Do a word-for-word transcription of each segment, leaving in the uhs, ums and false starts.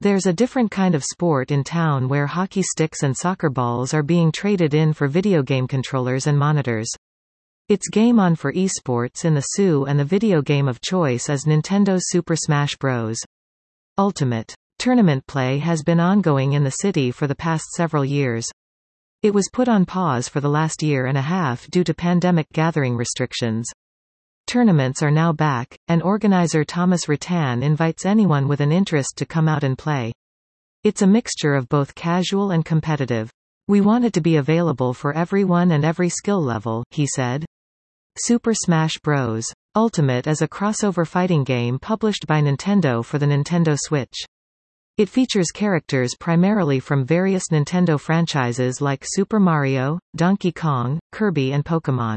There's a different kind of sport in town where hockey sticks and soccer balls are being traded in for video game controllers and monitors. It's game on for esports in the S U and the video game of choice is Nintendo's Super Smash Bros. Ultimate. Tournament play has been ongoing in the city for the past several years. It was put on pause for the last year and a half due to pandemic gathering restrictions. Tournaments are now back, and organizer Thomas Rattan invites anyone with an interest to come out and play. It's a mixture of both casual and competitive. We want it to be available for everyone and every skill level, he said. Super Smash Bros. Ultimate is a crossover fighting game published by Nintendo for the Nintendo Switch. It features characters primarily from various Nintendo franchises like Super Mario, Donkey Kong, Kirby and Pokémon.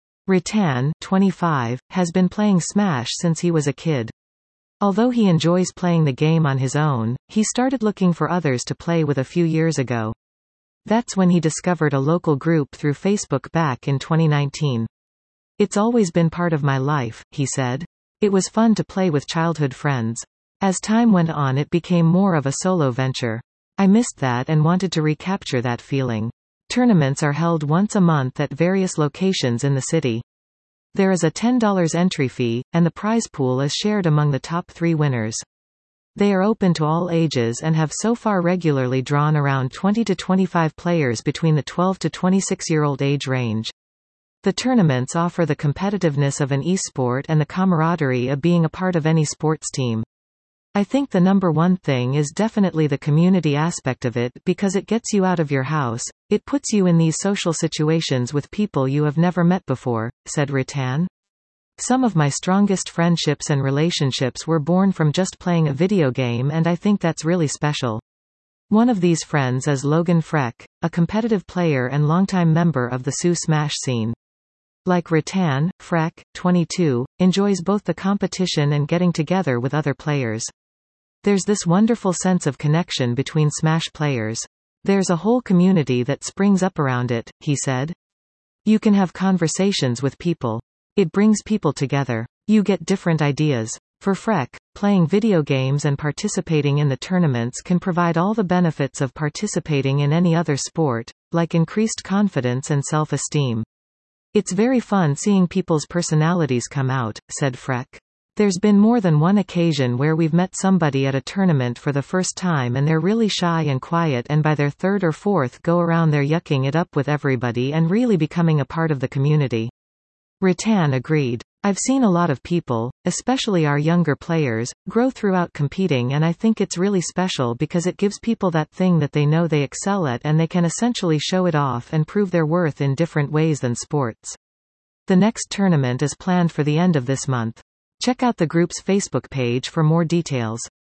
Rattan, twenty-five, has been playing Smash since he was a kid. Although he enjoys playing the game on his own, he started looking for others to play with a few years ago. That's when he discovered a local group through Facebook back in twenty nineteen. It's always been part of my life, he said. It was fun to play with childhood friends. As time went on, it became more of a solo venture. I missed that and wanted to recapture that feeling. Tournaments are held once a month at various locations in the city. There is a ten dollars entry fee, and the prize pool is shared among the top three winners. They are open to all ages and have so far regularly drawn around twenty to twenty-five players between the twelve to twenty-six-year-old age range. The tournaments offer the competitiveness of an esport and the camaraderie of being a part of any sports team. I think the number one thing is definitely the community aspect of it because it gets you out of your house, it puts you in these social situations with people you have never met before, said Rattan. Some of my strongest friendships and relationships were born from just playing a video game, and I think that's really special. One of these friends is Logan Freck, a competitive player and longtime member of the S U Smash scene. Like Rattan, Freck, twenty-two, enjoys both the competition and getting together with other players. There's this wonderful sense of connection between Smash players. There's a whole community that springs up around it, he said. You can have conversations with people. It brings people together. You get different ideas. For Freck, playing video games and participating in the tournaments can provide all the benefits of participating in any other sport, like increased confidence and self-esteem. It's very fun seeing people's personalities come out, said Freck. There's been more than one occasion where we've met somebody at a tournament for the first time and they're really shy and quiet, and by their third or fourth go around they're yucking it up with everybody and really becoming a part of the community. Rattan agreed. I've seen a lot of people, especially our younger players, grow throughout competing, and I think it's really special because it gives people that thing that they know they excel at and they can essentially show it off and prove their worth in different ways than sports. The next tournament is planned for the end of this month. Check out the group's Facebook page for more details.